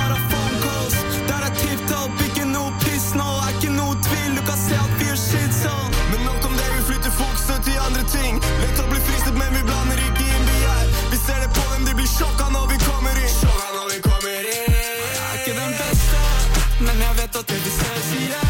bare phone calls. Der er tip-top, ikke noe piss nå. Er ikke noe tvil, du kan se at vi gjør shit sånn. Men nok om det, vi flytter fokuset til andre ting. Lett å bli fristet, men vi blander ikke inn begjær. Vi ser det på dem, de blir sjokka når vi kommer inn. Sjokka når vi kommer inn. Jeg er ikke den beste, men jeg vet at det vi ses igjen.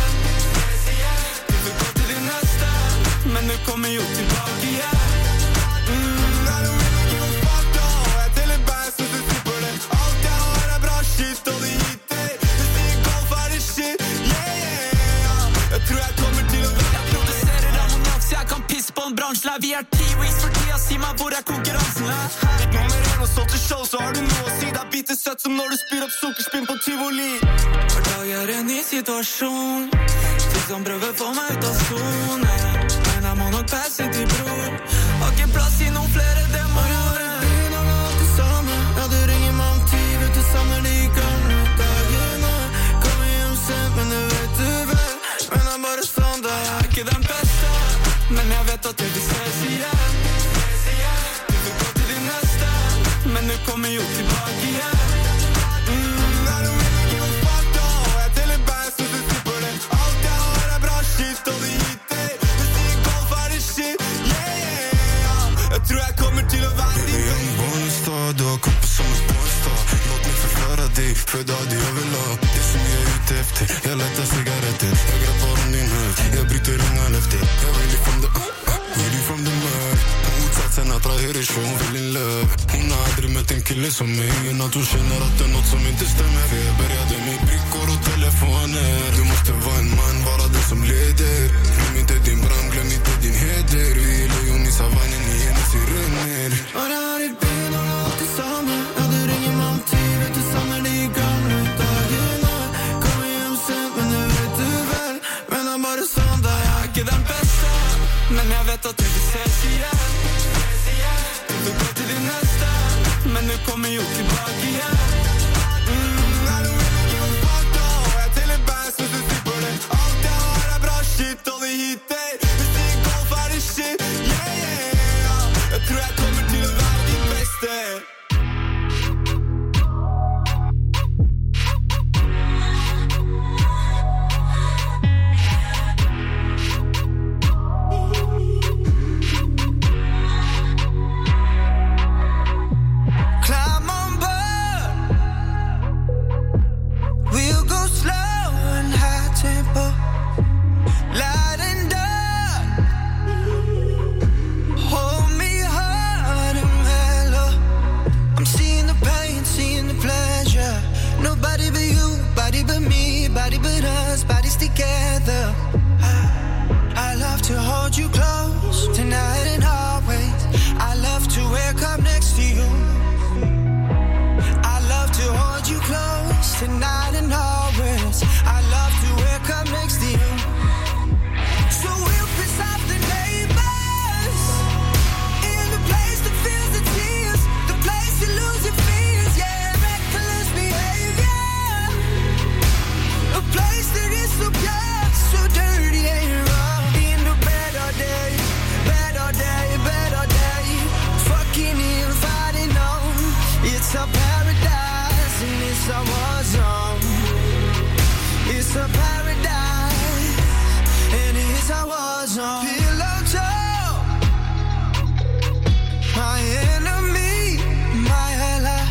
Du vil gå til de neste, men du kommer jo tilbake igjen. I don't really give a fuck da. Jeg teller bands hvis du slipper det. Alt jeg har er bra shit, og de hitter. Hvis de golf er det shit, yeah. Jeg tror jeg kommer til å være. Jeg produserer ammoniak, så jeg kan pisse på en bransje. Vi er T-Weeks for tida, si meg hvor er konkurransen her. Litt nummer 1 og solgt til show, så har du noe å si. Det er bitte søtt som når du spyr opp sukkerspinn på Tivoli. Hver dag er en ny situasjon. De som prøver få meg ut av zone. Men jeg må nok passe til bror. Har ikke plass i noen flere demoner. Begynner med alt det samme. Ja, du ringer meg om 10, vet du savner de gamle dagene. Kommer hjem sent, men det vet du vel. Men det er bare sånn, da er jeg ikke den beste. Men jeg vet at det vi ses igjen. Du vil gå til de neste, men du kommer jo tilbake igjen. I don't really give a fuck da. Jeg teller bands hvis du slipper det. Alt jeg har er bra shit, og de hitter. Hvis de golf er det shit, yeah. Jeg tror jeg kommer til å være din beste. Young Bonestad, du har kommet som en pornstar. Låt meg forklare deg, før da de overla. Det som jeg er ute efter, jeg leter sigaretter. Jeg grepper den din hørt, jeg bryter unga løfter. Jeg vil from the mud. Motsatsen at jeg hører sjå, hun vil in love. Hun har aldri møtt en kille som meg. En at hun kjenner at det er noe som ikke stemmer. Jeg bereder med brikker og telefoner. Du måtte være en mann, bare det som leder. Glem ikke din brand, glem ikke din heder. Vi leger i savannen i hennes sirener. Og det har i byen og alt det samme. Ja, du ringer meg om 10, vet du savner de gamle dagene. Kommer hjem sent, men det vet du vel. Men det er bare sånn, da jeg er ikke den beste. Men jeg vet at det vi ses igjen. Du vil gå til de neste, men du kommer jo tilbake igjen. I don't really give a fuck da. Jeg teller bands hvis du slipper det. Alt jeg har er bra shit, og de hitter. Hvis de golf er det shit, yeah. Jeg tror jeg kommer til å være din beste. Together, I love to hold you close tonight and always. I love to wake up next to you. I love to hold you close tonight and always. I love to wake up next to you. So we'll piss off the neighbors in the place that feels the tears, the place you lose your fears, yeah, reckless behavior, a place that is so pure, so dirty and raw. In the better day, better day, better day. Fucking in, fighting on. It's a paradise and it's a war zone. It's a paradise and it's a war zone. Pillow talk, my enemy, my ally.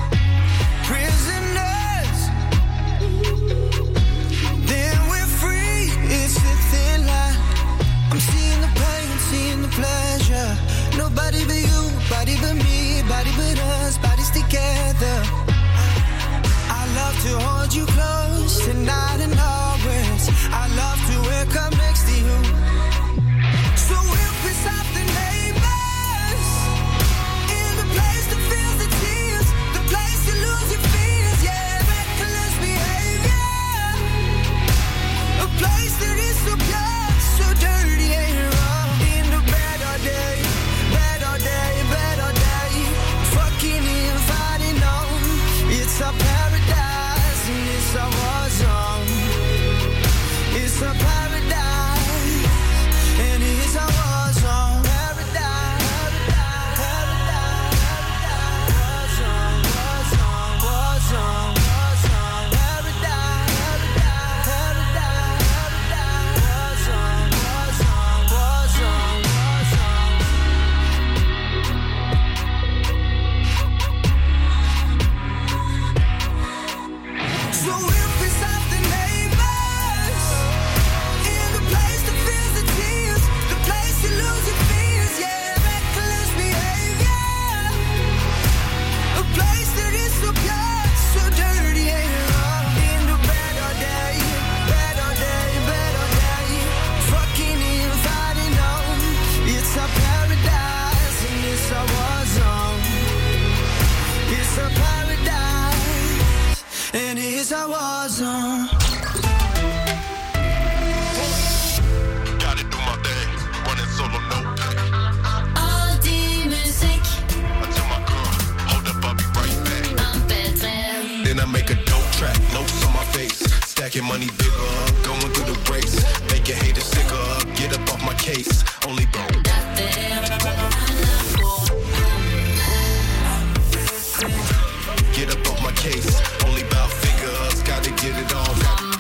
Prisoners, then we're free. It's a thin line. I'm seeing the pain, seeing the pleasure. Nobody but you, body but me, body but us, bodies together. I love to hold you close tonight and always. I love to wake up next to you. wish I wasn't. Gotta do my thing, running solo, no. Alltid musikk. I tell my girl, hold up, I'll be right back. Then I make a dope track, notes on my face. Stacking money bigger, going through the race. Make your haters sicker, get up off my case. Only bone. Get up off my case. Only about figures, gotta get it all.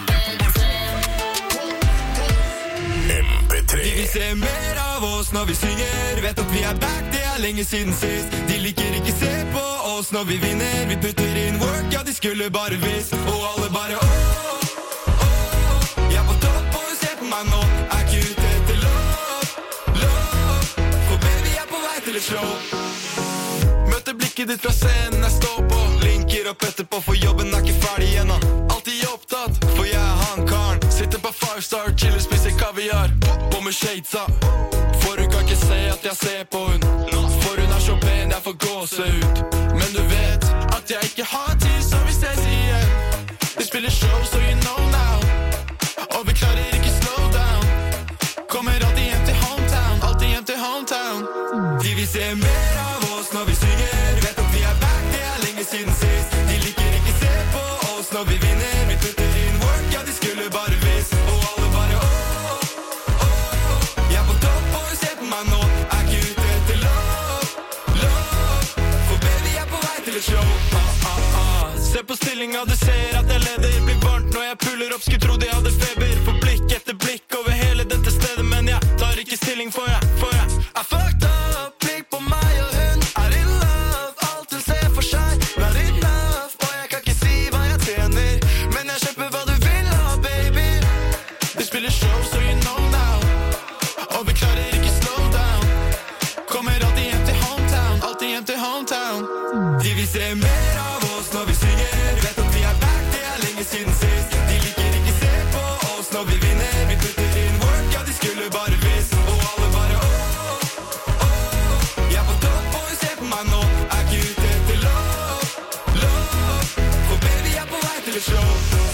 MP3. De vil se mer av oss når vi synger. Vet at vi er back, det er lenge siden sist. De liker ikke se på oss når vi vinner. Vi putter inn work, ja de skulle bare visst. Og alle bare jeg er på topp og se på meg nå. Er ikke ute etter lov. For baby jeg er på vei til et show. Møter blikket ditt fra scenen jeg står på. Linker opp etterpå for jobben er ikke ferdig igjen. Alltid opptatt, for jeg er han karen. Sitter på 5-star, chiller, spiser kaviar. På med shadesa, for hun kan ikke se at jeg ser på hun. For hun er så pen, jeg får gåse ut. Men du vet at jeg ikke har tid, så vi ses igjen. Vi spiller show, so you know now. Og vi klarer ikke slow down. Kommer alltid hjem til hometown, alltid hjem til hometown. De vil se mer av oss når vi synger. Vet at vi er back, det er lenge siden sist. De liker ikke se på oss når vi vinner. Vi putter inn work, ja de skulle bare visst. Og alle bare jeg er på topp og se på meg nå. Er ikke ute etter lov. For baby jeg er på vei til et show. Se på stillinga, du ser at jeg leder. Blir varmt når jeg puller opp, skulle tro de hadde feber. For blikk etter blikk over hele dette stedet. Men jeg tar ikke stilling for jeg I fucked up, blikk på meg og hun er in love. Alt hun ser for seg, not enough. Og jeg kan ikke si hva jeg tjener, men jeg kjøper hva du vil ha, baby. Vi spiller show, so you know now. Og vi klarer ikke slow down. Kommer alltid hjem til hometown, alltid hjem til hometown. De vil se mer av oss når vi synger. Vet at vi er back, det er lenge siden sist. De liker ikke se på oss når vi vinner. Vi putter inn work, ja de skulle bare visst. Og alle bare jeg er på topp og se på meg nå. Er ikke ute etter lov. For baby jeg er på vei til et show.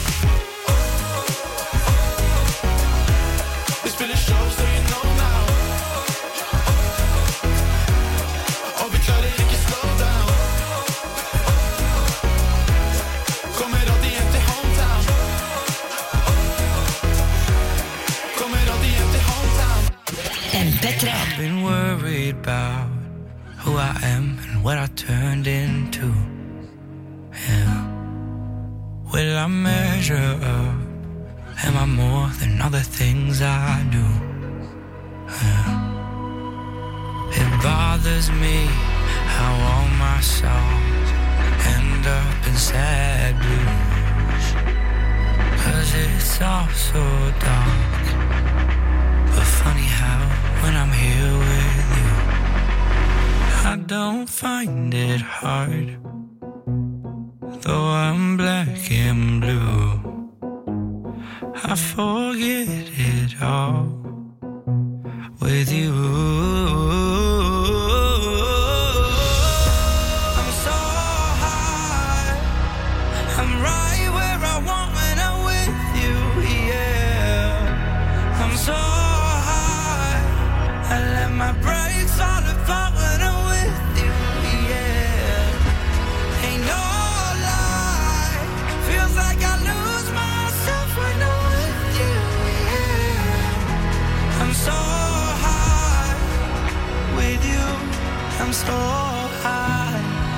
Vi spiller show, so you know now. Og vi klarer ikke slow down. Kommer alltid hjem til hometown. Kommer alltid hjem til hometown. MP3. I've been worried about who I am and what I turned into. Yeah. Will I measure up? Am I more than other things I do? Yeah. It bothers me how all my songs end up in sad blues. 'Cause it's all so dark. But funny how when I'm here with you, I don't find it hard. Though I'm black and blue, I forget it all with you. I'm so high, I'm right where I want when I'm with you, yeah. I'm so high, I let my brakes fall apart when I'm with you, yeah. Ain't no lie, feels like I lose myself when I'm with you, yeah. I'm so high with you, I'm so high.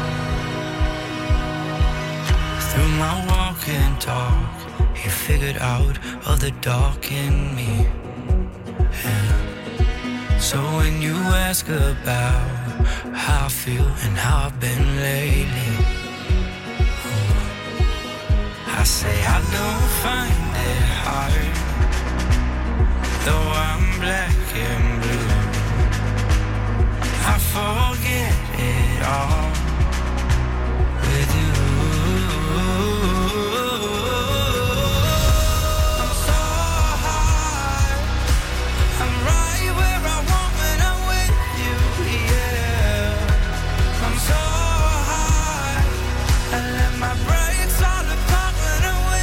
Through my walk and talk, he figured out all the dark in me, yeah. So when you ask about how I feel and how I've been lately, I say I don't find it hard. Though I'm black and blue, I forget it all with you. I'm so high, I'm right where I want when I'm with you, yeah. I'm so high, I let my brakes fall apart when I'm with you.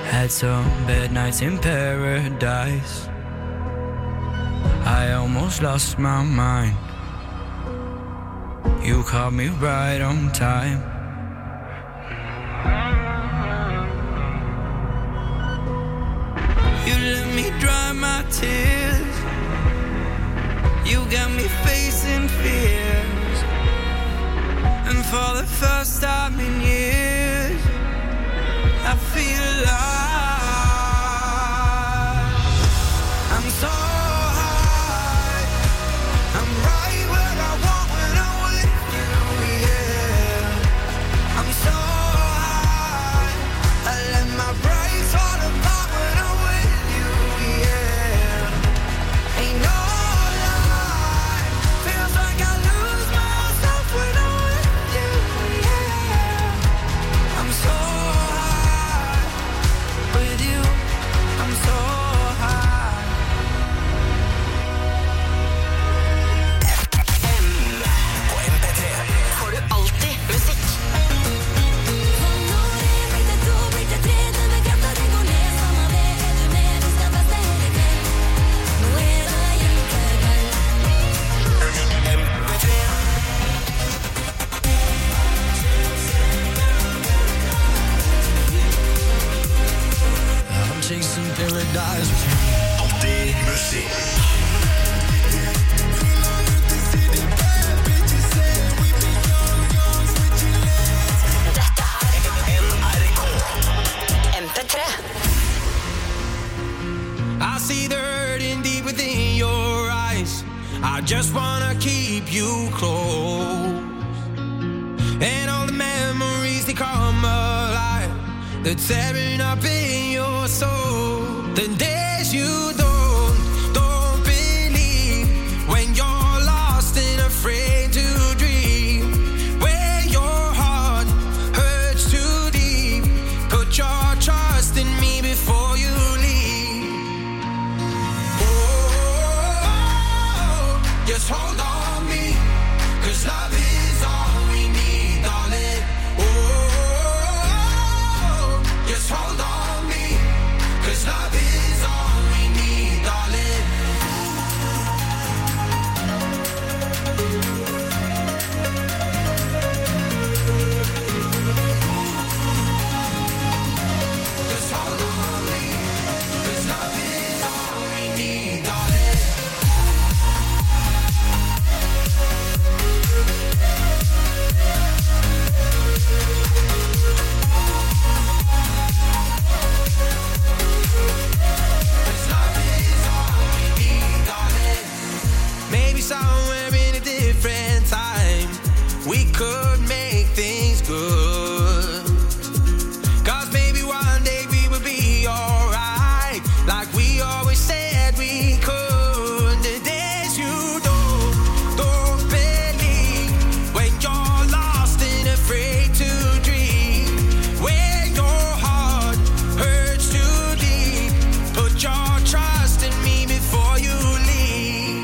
Had some bad nights in paradise. I almost lost my mind. You caught me right on time. You let me dry my tears. You got me facing fears. And for the first time in years, I feel alive. I'm so high. I'm right where I want when I'm with you, yeah. I'm so high. I let my brakes fall apart when I'm with you, yeah. Ain't no lie. Feels like I lose myself when I'm with you, yeah. I'm so high. With you, I'm so high. På MP3 får du alltid musikk. I'm chasing paradise with you. Alltid musikk. Dette er NRK MP3. I see the hurting deep within your eyes. I just wanna keep you close. And all the memories, they come alive. They're tearing up in your soul. The days you don't believe, when you're lost and afraid to dream, where your heart hurts too deep. Put your trust in me before you leave. Oh, just hold on me, 'cause love is all we need, darling. Oh, just hold on me, 'cause love is all we need, darling. Just hold on me, 'cause love is all we need, darling. Maybe somewhere in a different time we could make things good. 'Cause maybe one day we would be alright, like we always said we could. The days you don't believe, when you're lost and afraid to dream, where your heart hurts too deep. Put your trust in me before you leave.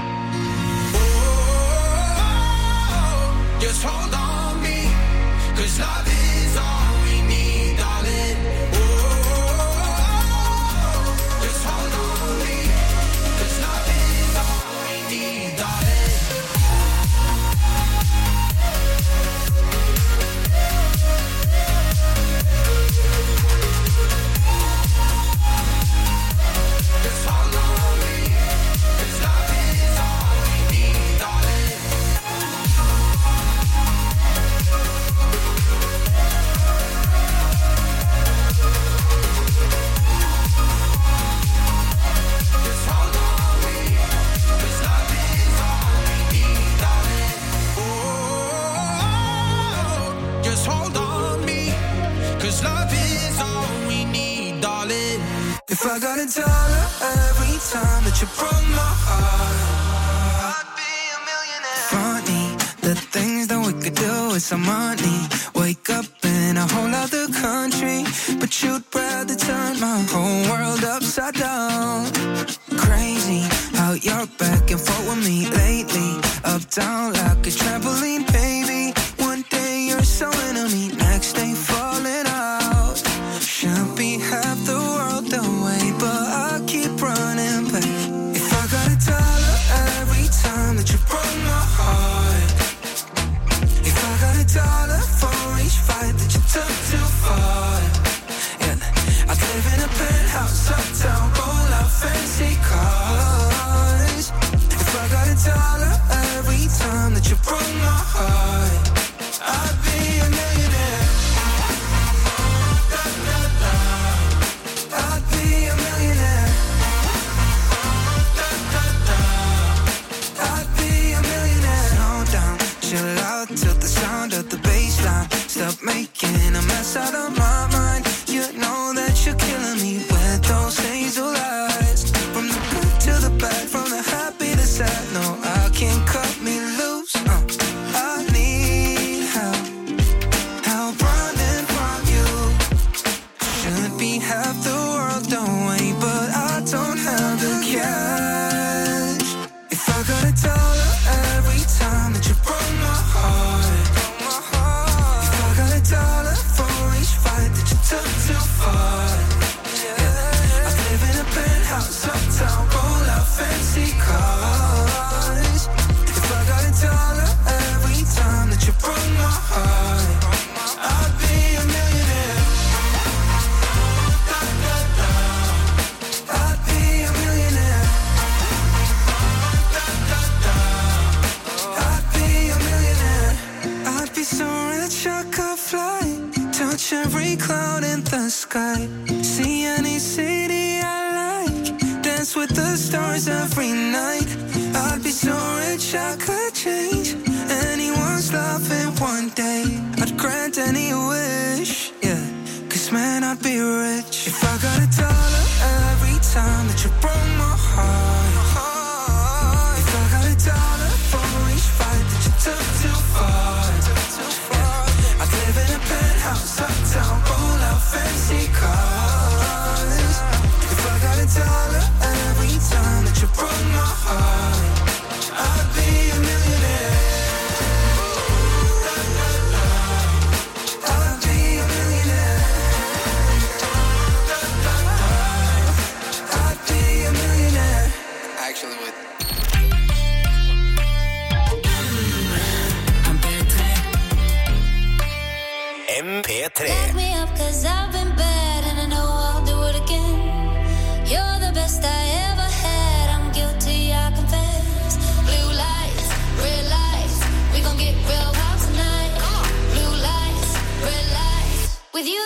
Oh, just hold on me, 'cause love is all we need, darling. Oh, just hold on me, 'cause love is all we need, darling. Just hold on me, 'cause love is all we need, darling. Just hold on me, 'cause love is all we need, darling. Oh, just hold on me, 'cause love is all we need, darling. If I got $1 every time that you broke my heart, I'd be a millionaire. Funny, the things that we could do with some money. Wake up in a whole other country, but you'd rather turn my whole world upside down. Crazy how you're back and forth with me lately. Up, down like a trampoline, baby. One day you're so into me, next day falling out. Should be happy took too far. Yeah, I live in a penthouse uptown, roll out fancy cars. If I got $1 every time that you broke my heart, I'd be a millionaire. Da, da, da. I'd be a millionaire. Da, da, da. I'd be a millionaire. Slow down, chill out till the sound of the bass line. Stop making a mess out of my mind. You know that you're killing me with those hazel eyes. From the good to the bad, from the happy to sad. No, I can't cut me loose. I need help running from you. Should be half the world away, but I don't have the cash. If I got $1 every time that you broke my heart, if I got $1 for each fight that you took too far, yeah. I live in a penthouse uptown, roll out fancy cars. If I got $1 every time that you broke my heart, I'd be a millionaire. Da, da, da. I'd be a millionaire. Da, da, da. I'd be a millionaire. I'd be so rich I could fly, touch every cloud in the sky, see any city I like, dance with the stars every night. I'd be so rich I could change anyone's love in one day. I'd grant any wish, yeah, 'cause man I'd be rich. If I got $1 every time that you broke my heart, if I got $1 for each fight that you took too far, yeah. I'd live in a penthouse uptown, roll out fancy cars. If I got $1 every time that you broke my heart, I'd be a millionaire. Da, da, da. I'd be a millionaire. Da, da, da. I'd be a millionaire. Actually would. MP3. Back me up 'cause I've been bad and I know I'll do it again. You're the best I ever had, I'm guilty, I confess. Blue lights, red lights, we gon' get real hot tonight. Blue lights, red lights, with you.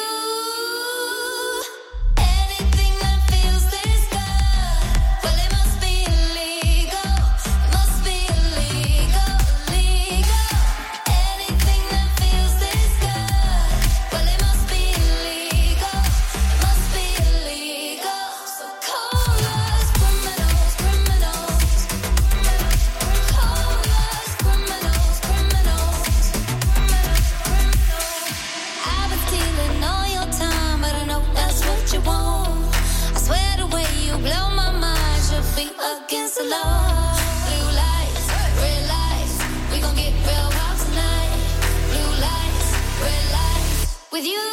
Anything that feels this good, well it must be illegal. It must be illegal, illegal. Anything that feels this good, well it must be illegal. It must be illegal. So call us criminals, criminals. Call us criminals, criminals. I've been stealing all your time, but I know that's what you want. I swear the way you blow my mind should be against the law. Blue lights, red lights, we gon' get real hot tonight. Blue lights, red lights, with you.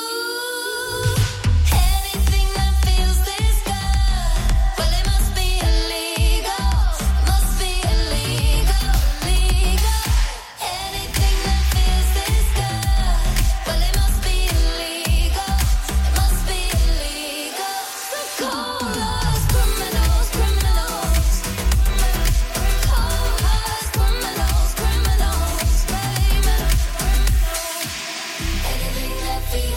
Anything that feels this good, well it must be illegal. Must be illegal, illegal. Anything that feels this good, well it must be illegal. It must be illegal. So call us criminals, criminals. Call us criminals, criminals, baby. Anything that feels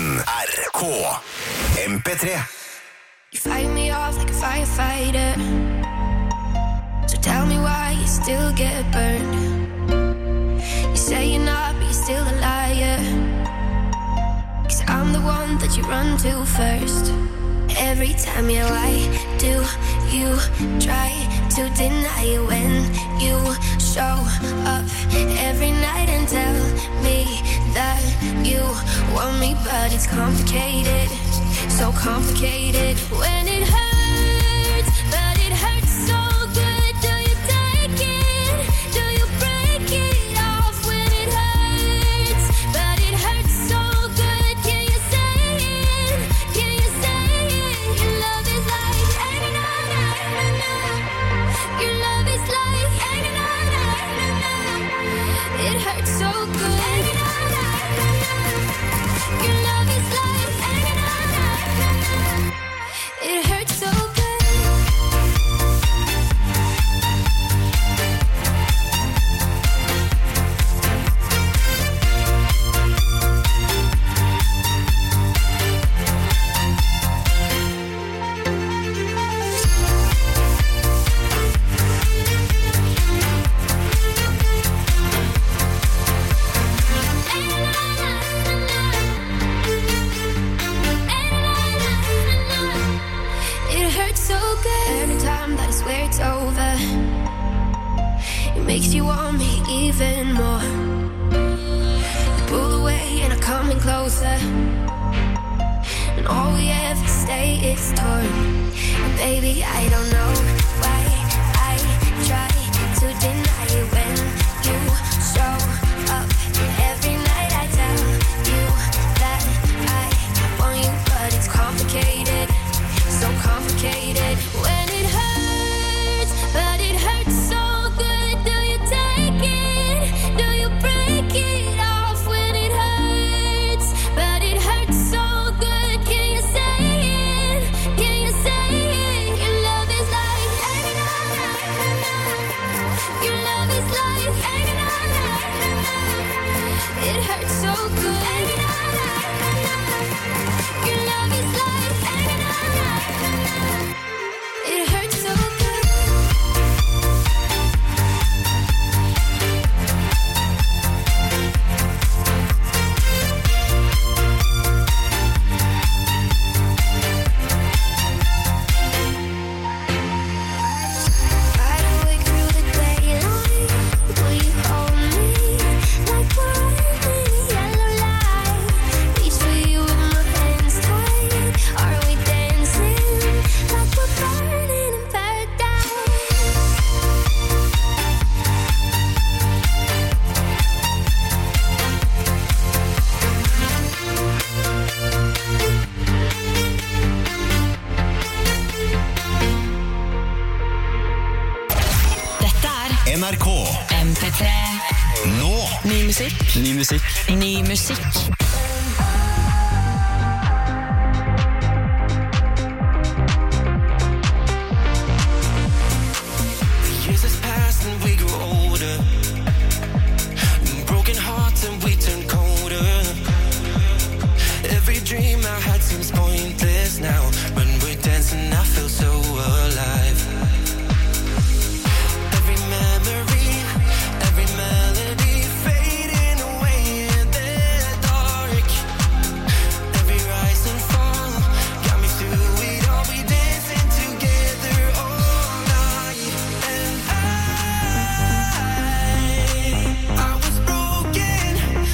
NRK MP3. You fight me off like a firefighter. So tell me why you still get burned. You say you're not, but you're still a liar. 'Cause I'm the one that you run to first. Every time, yeah, why do you try to deny it when you show up every night and tell me that you want me, but it's complicated, so complicated. When it hurts, but it hurts so good. Do you take it? Do you break it off when it hurts? But it hurts so good. Can you say it? Can you say it? Your love is like your love is like it hurts so good. Your love is like it hurts so good. It's over. It makes you want me even more. You pull away and I'm coming closer, and all we ever stay is torn. And baby, I don't know why I try to deny it when you show up every night. I tell you that I want you, but it's complicated, so complicated. When it hurts, but it hurts so good. Do you take it? Do you break it off when it hurts? But it hurts so good. Can you say it? Can you say it? Your love is like your love is like it hurts so good. Your love is like it hurts so good. I'd wake through the daylight. Will you hold me like we're in the yellow light? Reach for you with my hands tied. Are we dancing like we're burning in paradise? Dette er NRK. MP3. Nå. Ny musikk. Ny musikk. Ny musikk. The years has passed and we grew older. Broken hearts and we turn colder. Every dream I had seems pointless now. When we're dancing I feel so alive. Every memory, every melody fading away in the dark. Every rise and fall got me through it all. We dancing together all night. And I was broken,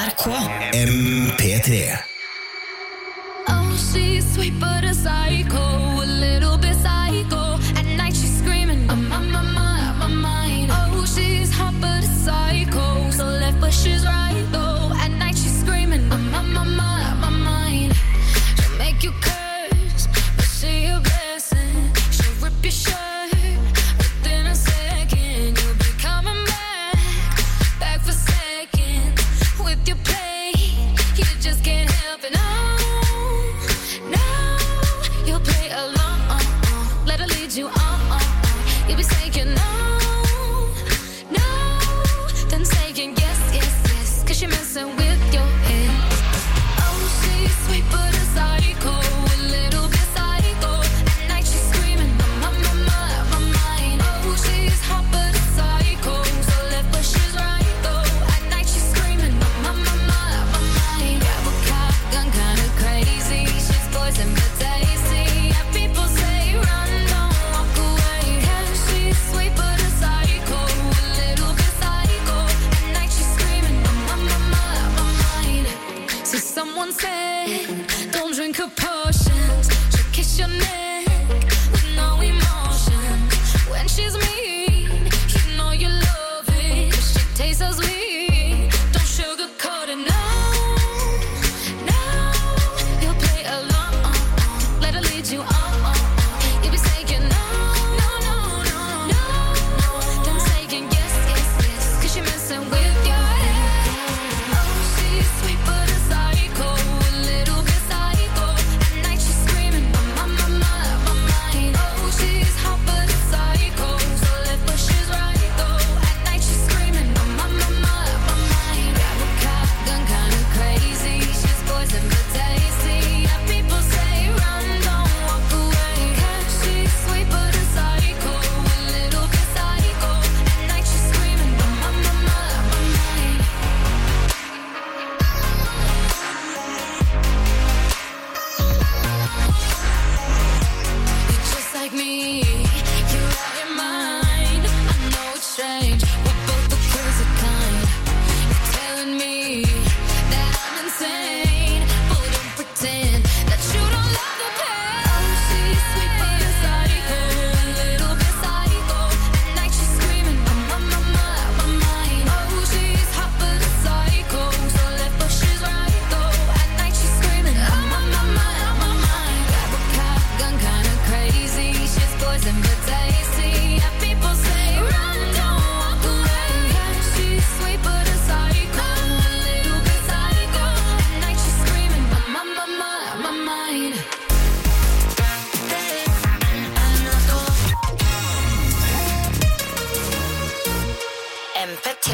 NRK. MP3. Oh, she's sweet but a psycho, a little bit psycho. At night she's screaming, I'm on my mind. Oh, she's hot but a psycho, so left but she's right though. At night she's screaming, I'm on my mind. She'll make you curse, but she a blessing. She'll rip your shirt within a second. You'll be coming back for seconds with your play. You just can't help it. No, you'll play along. Let her lead you on. You'll be saying no, then saying yes, 'cause you're messing with your head. Oh, she's sweet but a psycho, a little bit psycho. At night she's screaming, my mind. Oh, she's hot but a psycho, so left but she's right though. At night she's screaming, my mind. Grab a cop gun, kinda crazy. She's poison but tasty. Yeah, people say run, don't walk away. Yeah, she's sweet but a psycho, a little bit psycho. At night she's screaming, my mind. See, someone said, don't drink her potions. She'll kiss your neck with no emotion. When she's mean, you know you love it. She tastes so sweet, don't sugarcoat it. No, you'll play along. Let her lead you on. You'll be saying no, then saying yes, 'cause you're messing with your head. Oh, she's sweet but a psycho, a little bit psycho. At night she's screaming, my mind. Oh, she's hot but a psycho, so left but she's right though. At night she's screaming, my mind. Grab a cop gun, kinda crazy. She's poison but tasty. Yeah, people say run, don't walk away. 'Cause she's sweet but a psycho, a little bit psycho. At night she's screaming, my mind. You're just like me, you're out your mind. I know it's strange, we're both the crazy kind. You're telling me that I'm insane, but don't pretend that you don't love the pain. Oh, she's sweet but a psycho, a little bit psycho. At night she's screaming, my mind. Oh, she's hot but a psycho, so left but she's right though. At night she's screaming, my mind. Grab a cop gun, kinda crazy. She's poison but tasty. Yeah, people say run, don't walk away. Yeah, she's sweet but a psycho, a little bit psycho. At night she's screaming, my mind. MP3.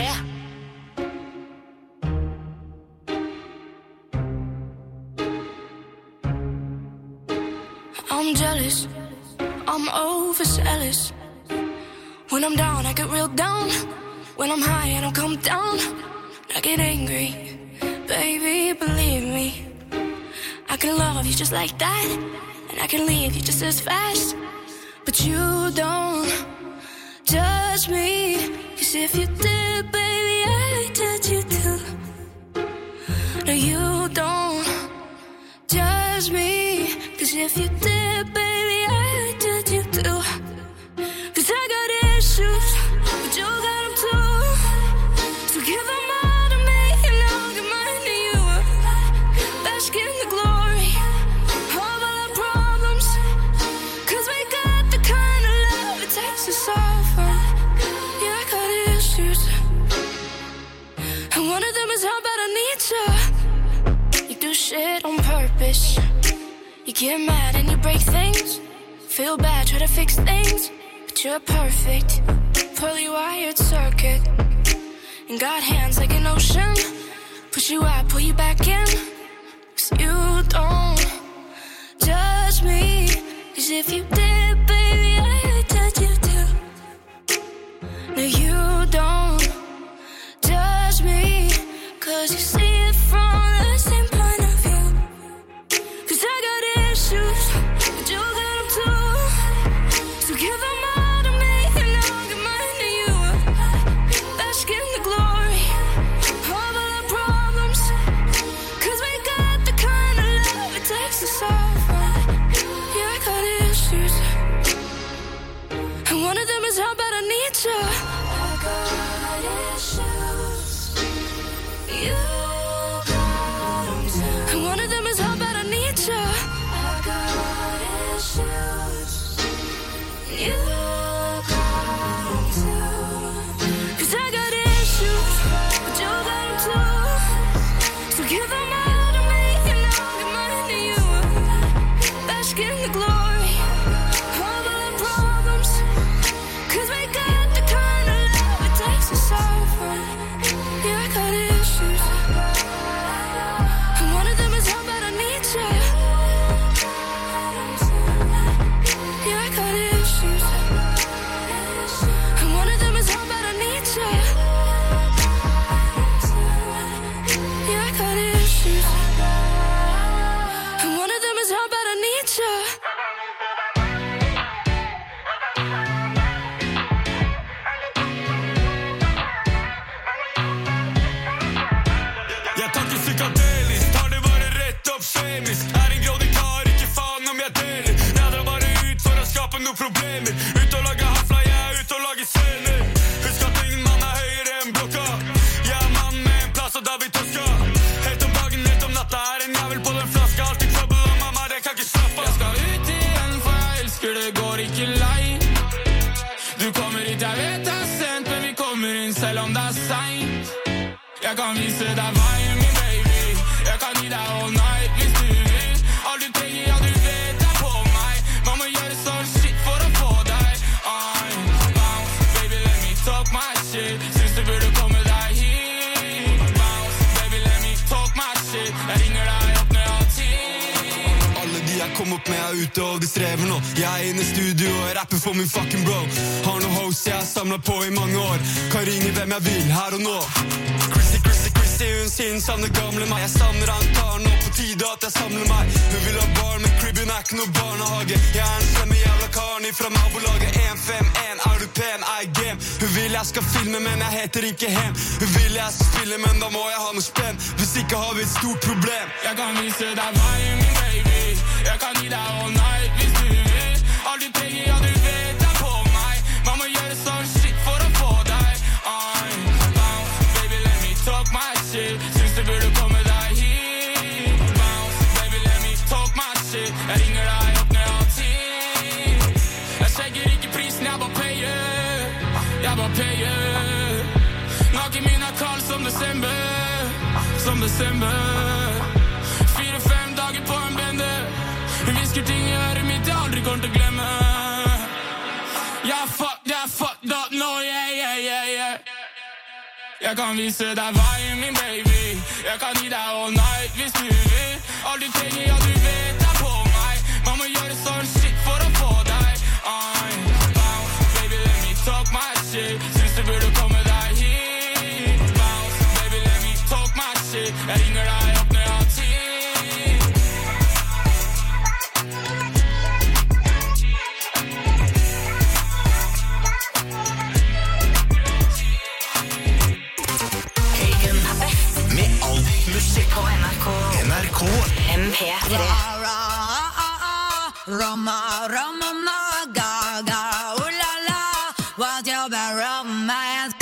I'm jealous, I'm overzealous. When I'm down, I get real down. When I'm high, I don't come down. I get angry, baby, believe me. I can love you just like that, and I can leave you just as fast. But you don't judge me, 'cause if you did, baby, I'd judge you too. No, you don't judge me, 'cause if you did, baby, I'd judge you too. 'Cause I got issues, but you got them too. So give them all to me, and I'll give mine to you. Bask in the glory of all our problems, 'cause we got the kind of love it takes to solve them. Yeah, I got issues, and one of them is how bad I need you. You do shit on purpose. You get mad and you break things. Feel bad, try to fix things, but you're perfect, poorly wired circuit. And got hands like an ocean. Push you out, pull you back in. 'Cause you don't judge me, 'cause if you did, baby, I'd judge you too. No, you don't judge me, 'cause you see it from the same point of view. 'Cause I got issues, but you got them too. So give them all to me, and I'll give mine to you. Bask in the glory of all our problems, vet det er sent, men vi kommer inn selv om det er sent. Jeg kan vise deg veien, min baby. Jeg kan gi deg all night hvis du vil. Alt du trenger, ja du vet det er på meg. Man må gjøre sånn shit for å få deg. Bounce, baby, let me talk my shit. Syns du burde komme deg hit. Bounce, baby, let me talk my shit. Jeg ringer deg opp når jeg har tid. Alle de jeg kom opp med er ute og de strever nå. Jeg er inne i studio og rapper for min fucking bro. Har noen hosts jeg har samlet på i mange år. Kan ringe hvem jeg vil her og nå. Chrissy, hun sier hun savner gamle meg. Jeg savner han tar nå på tide at jeg samler meg. Hun vil ha barn, men cribben er ikke noe barnehage. Jeg er en slemme jævla karen ifra nabolaget. 151, er du pen, I game. Hun vil jeg skal filme, men jeg heter ikke Hem. Hun vil jeg skal spille, men da må jeg ha noe spenn. Hvis ikke har vi et stort problem. Jeg kan vise deg veien, min baby. Jeg kan gi deg all night hvis du vil. Alt du trenger, ja du vet det er på meg. Man må gjøre sånn shit for å få deg. Bounce, baby, let me talk my shit. Syns du burde komme deg hit. Bounce, baby, let me talk my shit. Jeg ringer deg opp når jeg har tid. Jeg sjekker ikke prisen, jeg bare payer. Jeg bare payer. Naken min er kald som desember. Som desember. 4-5 dager på en bende. Hun visker ting i øret mitt jeg aldri kommer til å glemme. Jeg fucked up nå, yeah. Jeg kan vise deg veien, min baby. Jeg kan gi deg all night hvis du vil. Alt du trenger, ja du vet det er på meg. Man må gjøre sånn shit for å få deg. Bounce, baby, let me talk my shit. Syns du burde komme deg hit. Bounce, baby, let me talk my shit. Jeg ringer deg opp når jeg har tid. Musikk på NRK. MP3. Roma, gaga, la, what your bad romance.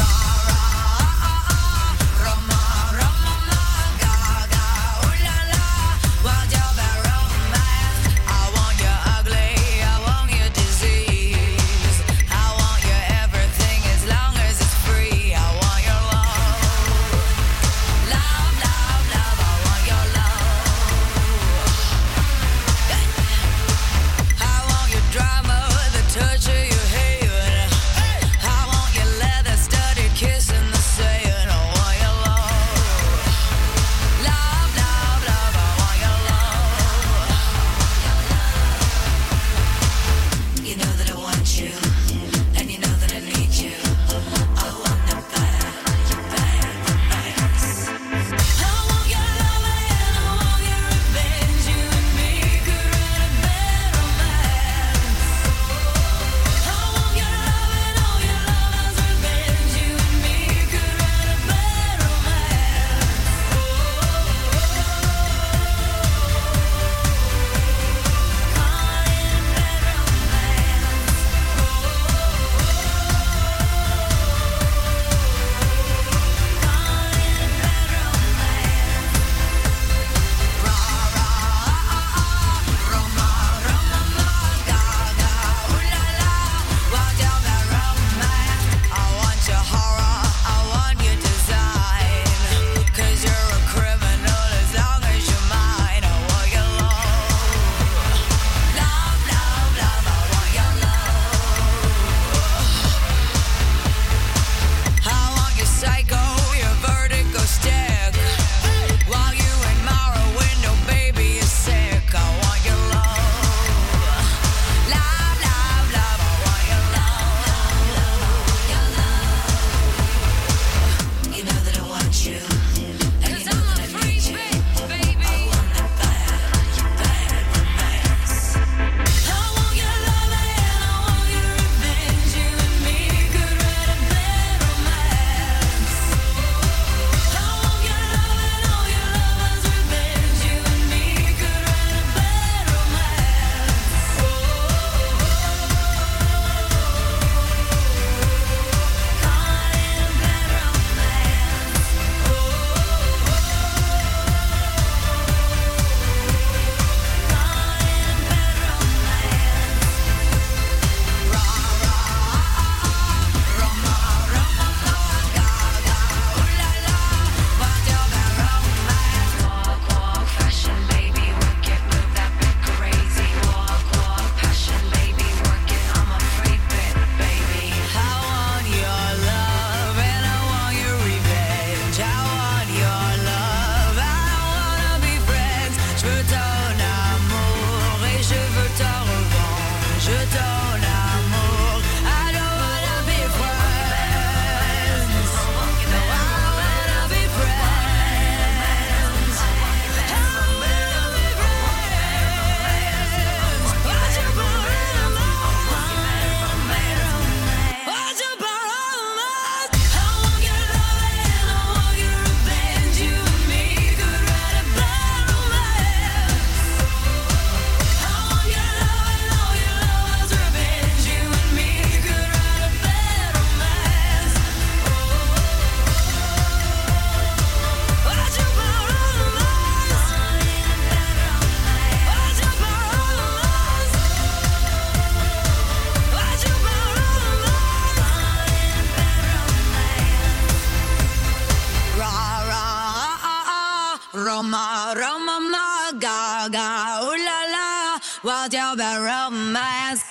Roma, gaga, la, what your bad romance. I want you ugly, I want you disease. I want you everything as long as it's free. I want your love. Love, I want your love. I want your drama, the touch of your hair. I want your Roma, Roma, ma, gaga, ooh la la, what you about romance?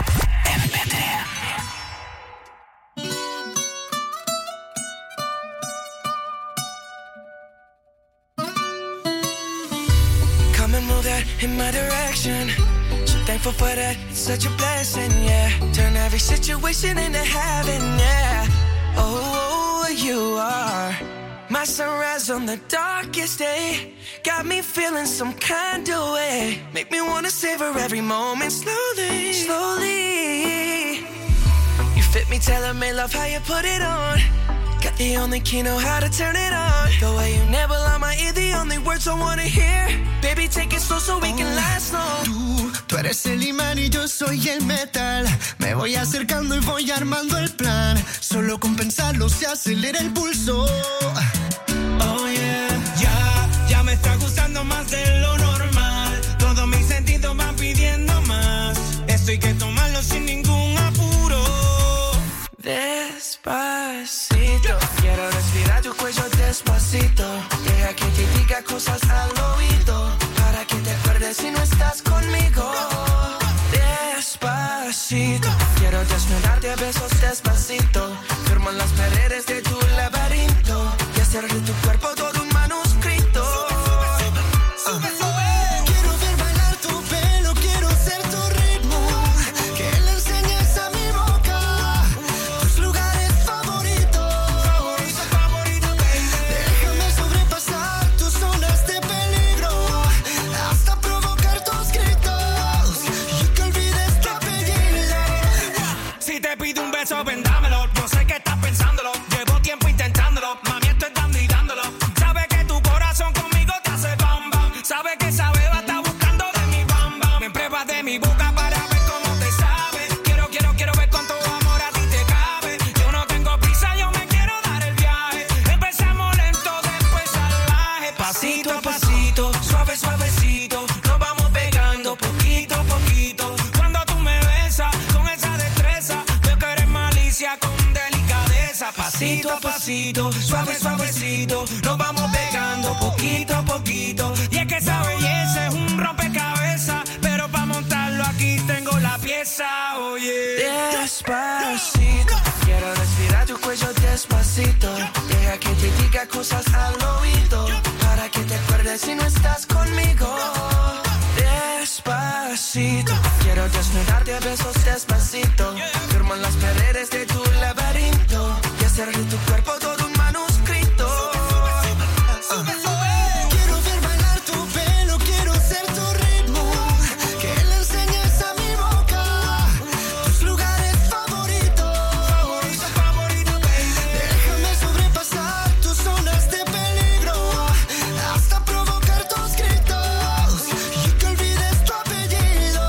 Come and move that in my direction. So thankful for that, it's such a blessing, yeah. Turn every situation into heaven, yeah. Oh, you are my sunrise on the darkest day. Got me feeling some kind of way. Make me wanna savor every moment slowly, slowly. You fit me, tailor-made, love how you put it on. Got the only key, know how to turn it on. The way you nibble on my ear, the only words I wanna hear. Baby, take it slow so we can last long. Tú eres el imán y yo soy el metal. Me voy acercando y voy armando el plan. Solo con pensarlo se acelera el pulso. Oh yeah, ya me está gustando más de lo normal. Todos mis sentidos van pidiendo más. Esto hay que tomarlo sin ningún apuro. Despacito, quiero respirar tu cuello despacito. Deja que te diga cosas al oído, para que te acuerdes si no estás conmigo. Despacito, quiero desnudarte a besos despacito. Firmo las paredes de tu laberinto y hacer de tu cuerpo todo un manuscrito. Quiero ver bailar tu pelo, quiero ser tu ritmo. Que le enseñes a mi boca tus lugares favoritos. Déjame sobrepasar tus zonas de peligro, hasta provocar tus gritos y que olvides tu apellido. Si te pido un beso, vendámelo. Yo sé que estás pensándolo. Llevo tiempo intentándolo. Mami, estoy dando y dándolo. Sabe que tu corazón conmigo te hace bam bam. Sabe que esa beba está buscando de mi bam bam. Me pruebas de mi boca para ver cómo te sabe. Quiero ver cuánto amor a ti te cabe. Yo no tengo prisa, yo me quiero dar el viaje. Empezamos lento, después salvaje. Pasito a pasito, suave, suavecito. Nos vamos pegando poquito a poquito. Cuando tú me besas con esa destreza, veo que eres malicia con delicadeza. Pasito a pasito, suave, suavecito. Nos vamos pegando poquito a poquito. Y es que esa belleza es un rompecabezas, pero para montarlo aquí tengo la pieza, oye. Despacito, quiero respirar tu cuello despacito. Deja que te diga cosas al oído, para que te acuerdes si no estás conmigo. Despacito, quiero desnudarte a besos despacito. Firmo las paredes de tu laberinto y hacer de tu cuerpo todo un manuscrito. Quiero ver bailar tu pelo, quiero ser tu ritmo. Que le enseñes a mi boca tus lugares favoritos. Déjame sobrepasar tus zonas de peligro, hasta provocar tus gritos y que olvides tu apellido.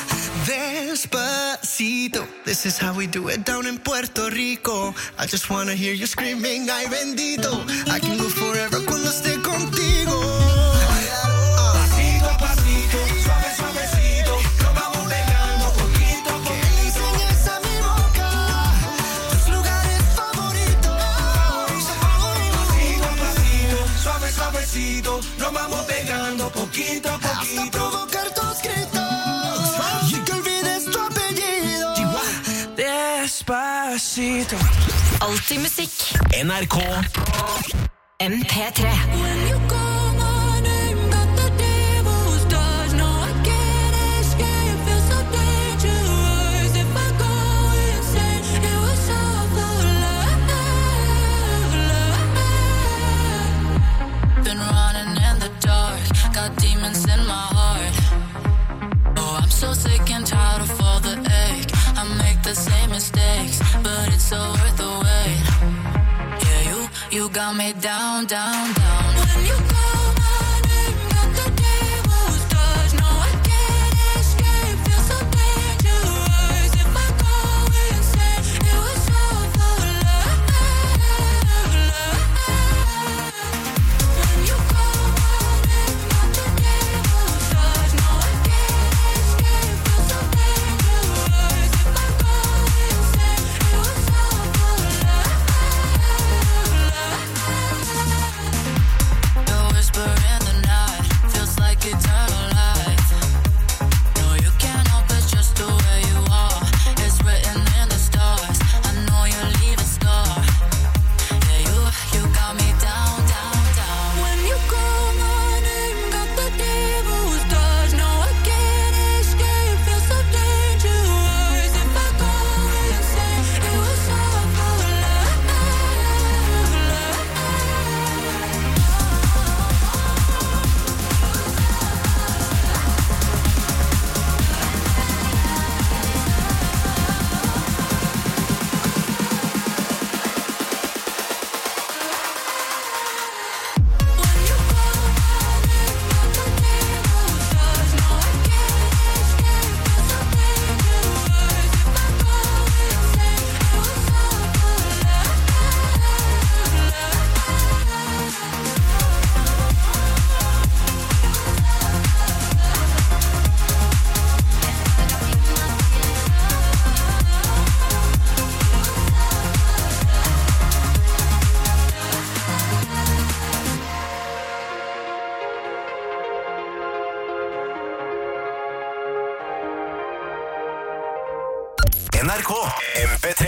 Despacito, this is how we do it down in Puerto Rico. I just wanna hear you screaming, ay bendito. I can go forever cuando esté contigo. Pasito a pasito, suave, suavecito. Nos vamos pegando poquito a Que le poquito. enseñes a mi boca tus lugares favoritos. Pasito a pasito, suave, suavecito. Nos vamos pegando poquito a Hasta poquito. provocar tus gritos y que olvides tu apellido. Despacito. Alltid musikk. NRK MP3. When you come on in, got the devil's touch. No, I can't escape. Feel so dangerous. If I go insane, it was all for love. Been running in the dark, got demons in my heart. Oh, I'm so sick and tired of all the ache. I make the same mistakes, but it's so worth the wait. Yeah, you got me down, down, down. When you call my name, got the devil's touch. No, I can't escape. Feel so dangerous. If I go insane, it was all for love. When you call my name, got the devil's touch. No, I can't escape. Feel so dangerous. If I go insane, it was all for love. NRK MP3.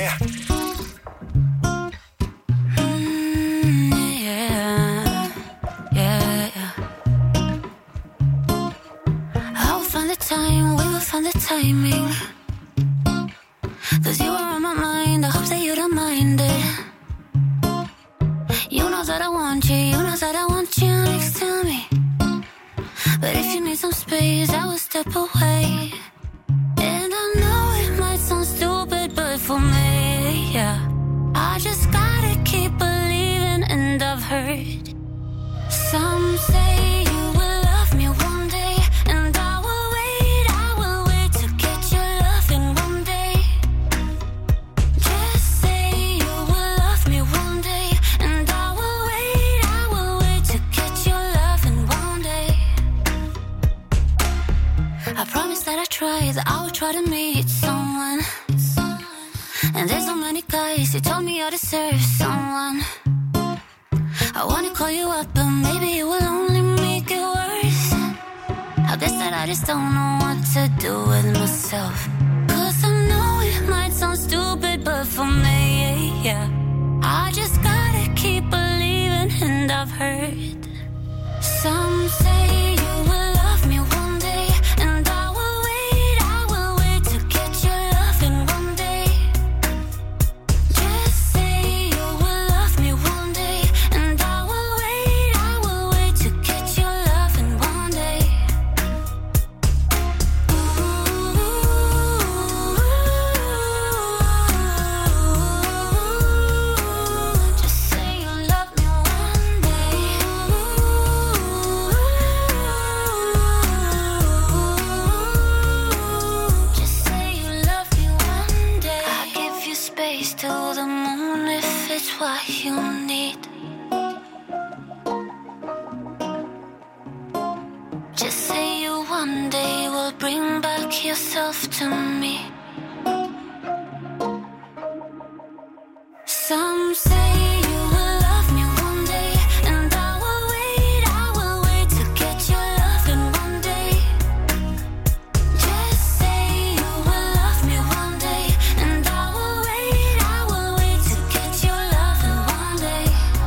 Find the timing, 'cause you were on my mind. I hope that you don't mind it. You know that I want you, you know that I want you next to me. But if you need some space, I will step away. And I know it might sound stupid, but for me, yeah, I just gotta keep believing. And I've heard some say you will love me one day, and I will wait to get your loving one day. Just say you will love me one day, and I will wait to get your loving one day. I promise that I will try to meet someone. And there's so many guys who told me I deserve someone. I wanna call you up, but maybe it will only make it worse. I guess that I just don't know what to do with myself. 'Cause I know it might sound stupid, but for me, yeah, I just gotta keep believing. And I've heard some say you will love me one day, and I will wait to get your loving one day. Just say you will love me one day, and I will wait to get your loving one day. Just say you love me one day. Just say you love me one day. I'll give you space to the moon if it's what you need. Just say you one day will bring back yourself to me. Some say you will love me one day, and I will wait to get your loving one day. Just say you will love me one day, and I will wait to get your loving one day.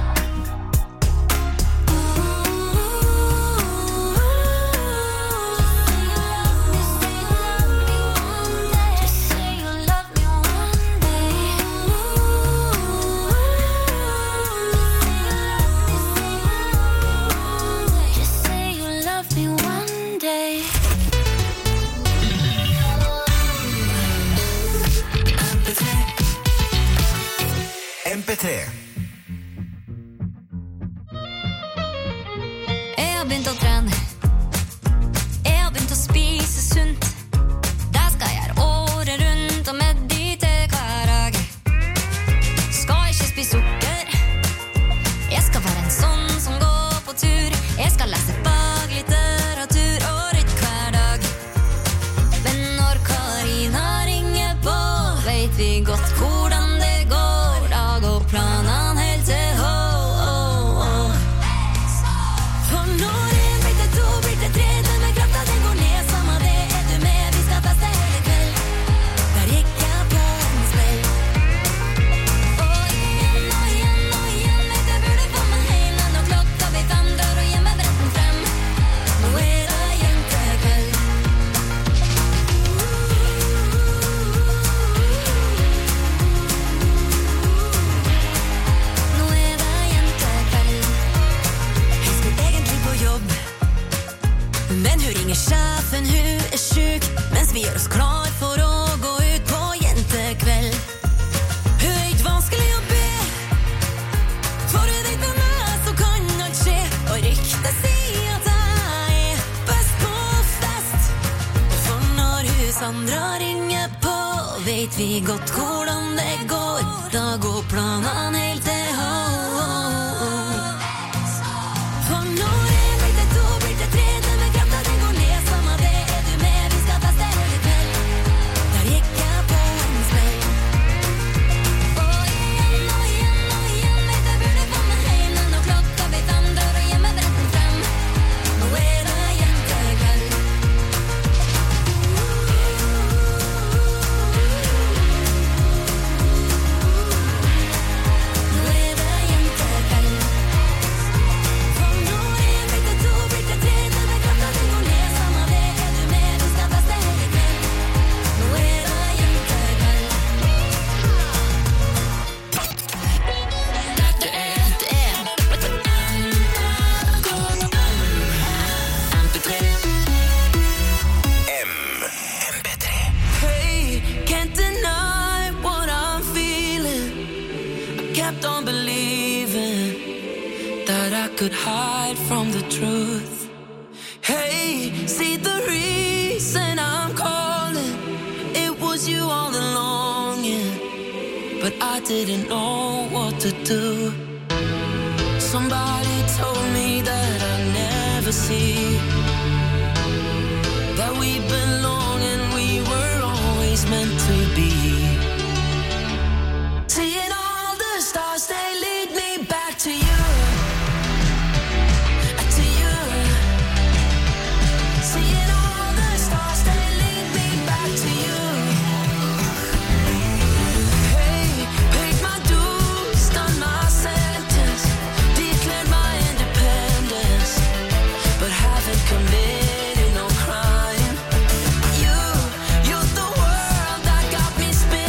Just say you love me one day. Just say you love me one day. MP3. Jeg har begynt å trene. Jeg har begynt å spise sunt. Det skal jeg gjøre året rundt og meditere hver dag. Skal ikke spise sukker. Jeg skal være en sånn som går på tur. Jeg skal lese faglitteratur og rytte hver dag. Men når Karina ringer på, vet vi godt hvordan det går. Da går planene helt til hå. For når en blir til to, blir til tre, denne krafta den går ned. Samme det, er du med, vi skal feste hele kveld. Der gikk jeg på en smell. Og igjen, vet jeg burde få meg heim. Når klokka blir 5, dør og hjemme bretten frem. Nå er det jentekveld. Nå er det jentekveld. Jeg skulle egentlig på jobb, men hun ringer sjefen, hun er syk, mens vi gjør oss klar for å gå ut på jentekveld. Hun er ikke vanskelig å be, for hun vet med meg så kan alt skje. Og ryktet sier at jeg er best på fest. For når hun Sandra ringer på, vet vi godt hvordan det går. Da går planene helt til hå. For når en blir til to, blir til tre, denne krafta den går ned. Samme det, er du med, vi skal feste hele kveld. Der gikk jeg på en smell. Og igjen, vet jeg burde få meg heim. Når klokka blir 5, dør og hjemme bretten frem. Nå er det jentekveld. kept on believing that I could hide from the truth. Hey, see the reason I'm calling, it was you all along, yeah. But I didn't know what to do. Somebody told me that I'd never see, that we belong and we were always meant to be. Seeing all the stars, they lead me back to you. To you. Seeing all the stars, they lead me back to you. Hey, paid my dues, done my sentence, declared my independence, but haven't committed no crime. You're the world that got me spinning.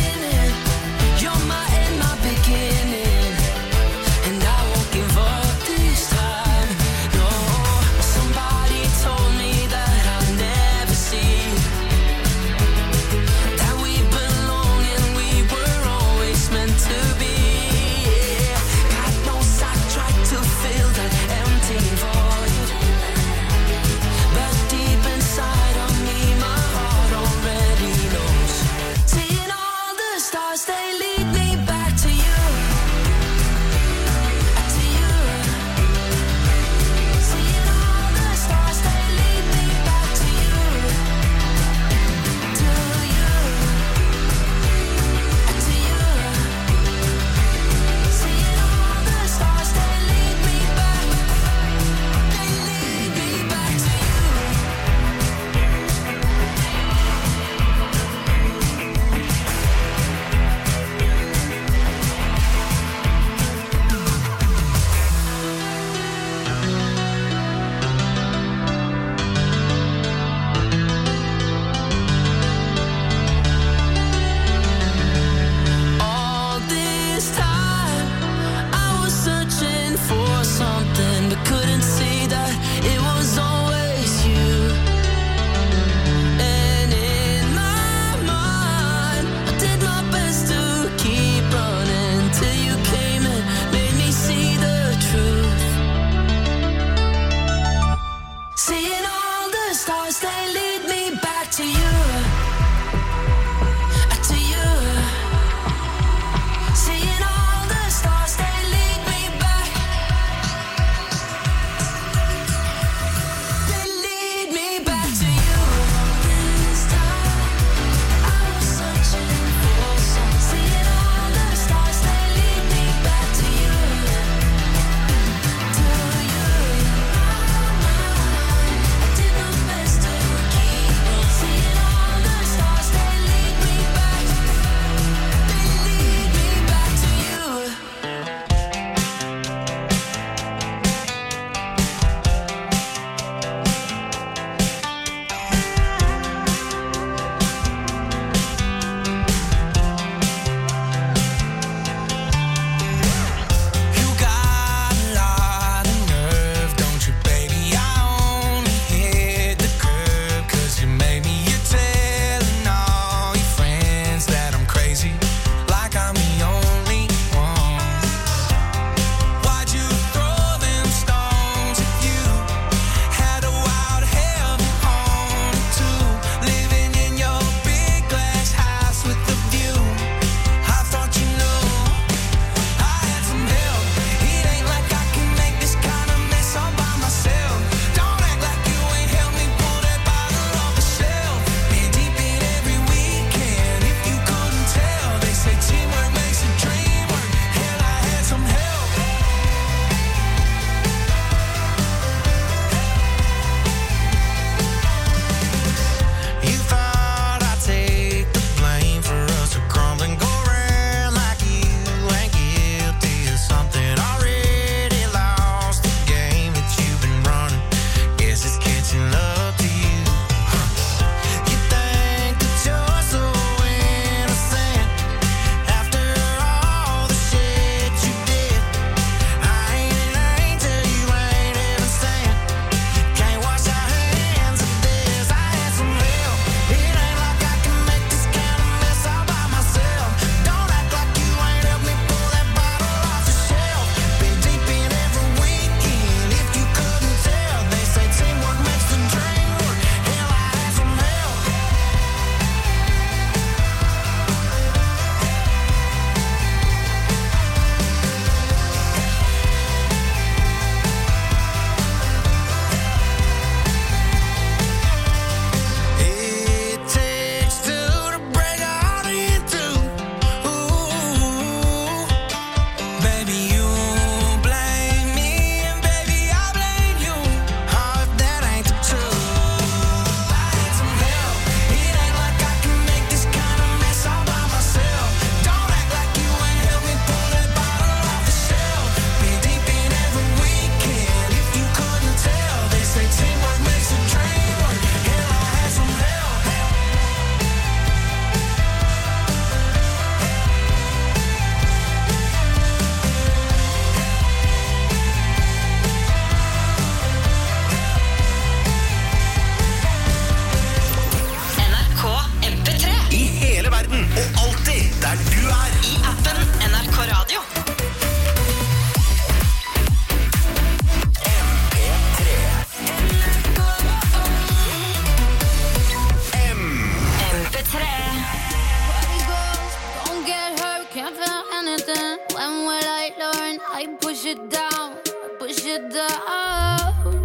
I push it down, push it down.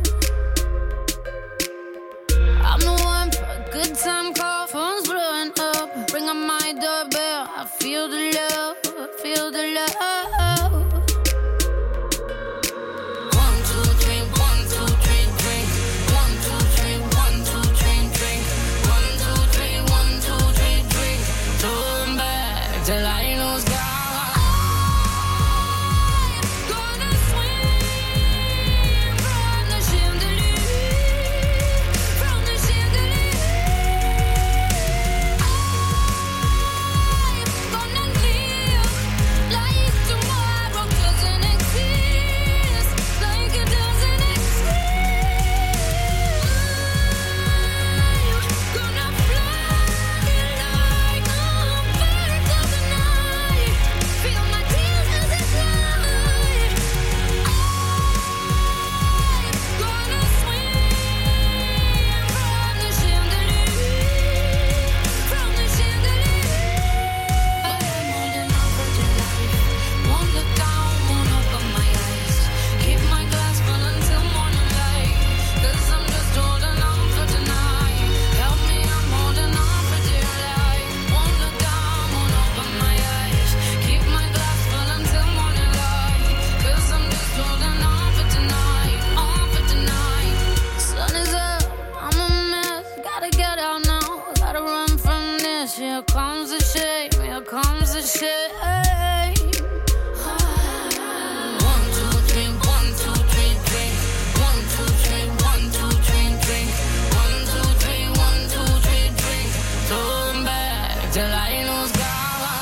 I'm the one for a good time call, phone's blowing up. Ring on my doorbell, I feel the love, I feel the love. 1, 2, 3, 1, 2, 3, drink. 1, 2, 3, 1, 2, 3, drink. 1, 2, 3, 1, 2, 3, drink. Turn back till I lose God. Here comes the shame, here comes the shame. 1, 2, 3, 1, 2, 3, drink. 1, 2, 3, 1, 2, 3, drink. 1, 2, 3, 1, 2, 3, drink. Turn back till I lose God.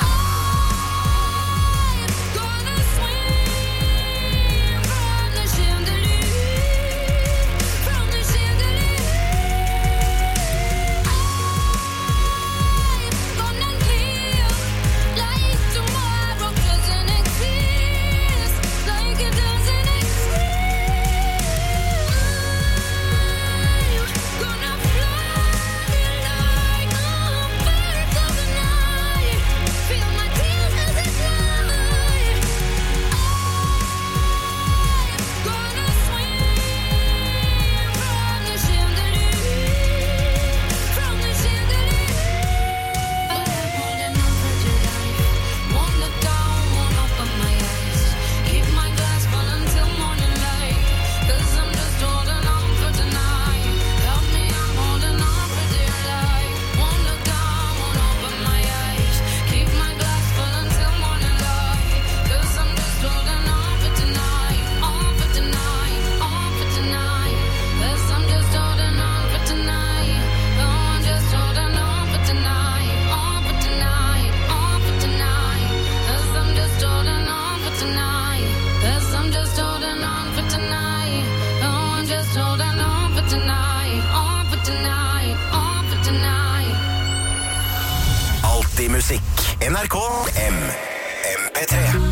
Alltid musikk. NRK MP3.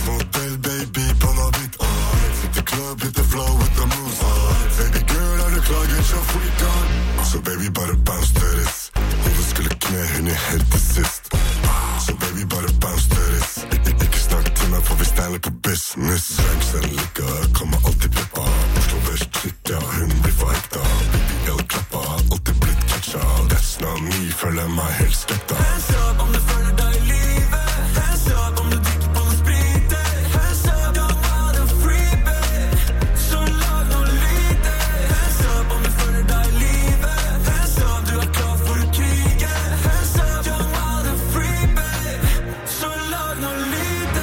Modell baby på noe hvitt. Sitter club, hit the flow with the moves. Baby girl, er du klar, get your freak on. Så baby, bare bounce to this. Hodet skulle kne hun i helt til sist. Så baby, bare bounce to this. Ikke snakk til meg, for vi steiler på business. Drinks and liquor, kommer alltid pippa. Oslo Vest klikker, hun blir for hekta. Baby, el klappa, alltid blitt catcha. That's not me, føler meg helt skepta. Hands up om du føler deg i livet. Hands up om du drikker på noe sprit. Hands up, don't want a freebie. Så lag noe lite. Hands up om du føler deg i livet. Hands up, du er klar for å krige. Hands up, don't want a freebie. Så lag noe lite.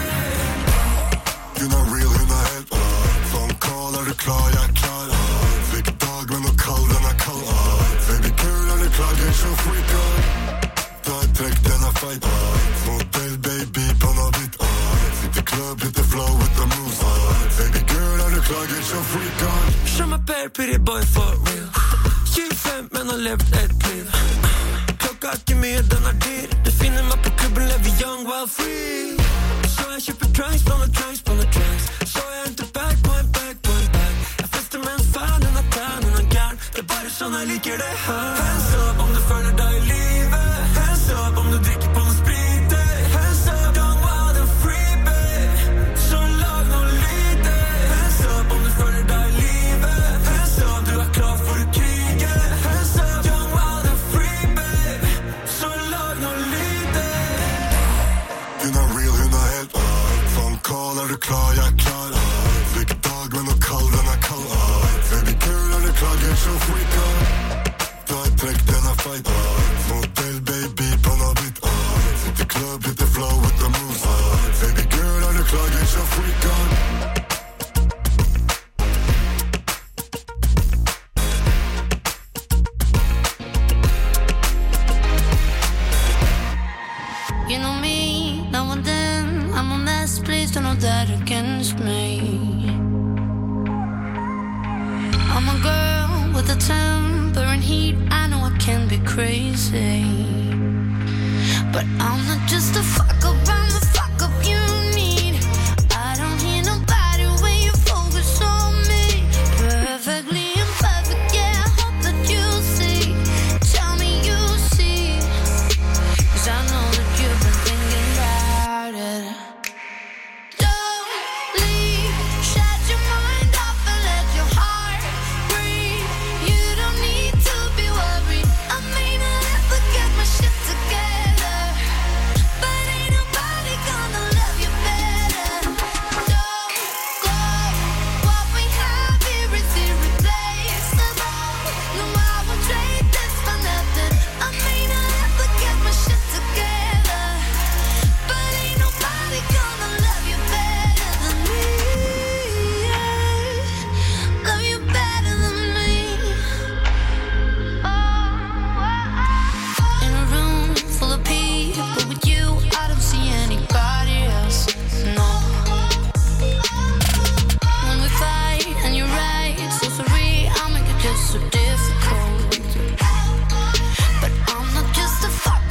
Hun er real, hun er helt Phone call, er du klar, jeg er klar Fikk dag, men noe kald, den er kald Baby girl, er du klar, get your freak on Ta et trekk, den er feit Modell baby på noe hvitt Sitter club, hit the flow with the moves Baby girl, er du klar, get your freak on Show my bad pretty boy for real 25, men har levd et liv Klokka er ikke mye, den er dyr Du finner meg på klubben, lever young while free Så jeg kjøper drinks, blander drinks Så jeg henter bag på en bag Jeg fester med en fan, hun er tan, hun er gern Det er bare sånn jeg liker det her Hands up om du føler deg i livet Hands up om du drikker på noe sprit Hands up, don't want a freebie Så lag noe lite Hands up om du føler deg i livet Hands up, du er klar for å krige Hands up, don't want a freebie Så lag noe lite Hun er real, hun er helt Phone call, er du klar, jeg er klar Fikk dag, men noe kald, den er kald Baby girl, er du klar, get your freak on Ta et trekk, den er feit Modell baby på noe hvitt Sitter club, hit the flow with the moves Baby girl, er du klar, get your freak on You know me, now and then I'm a mess, please don't hold that against me I'm a girl with a temper and heat I know I can be crazy But I'm not just a fuck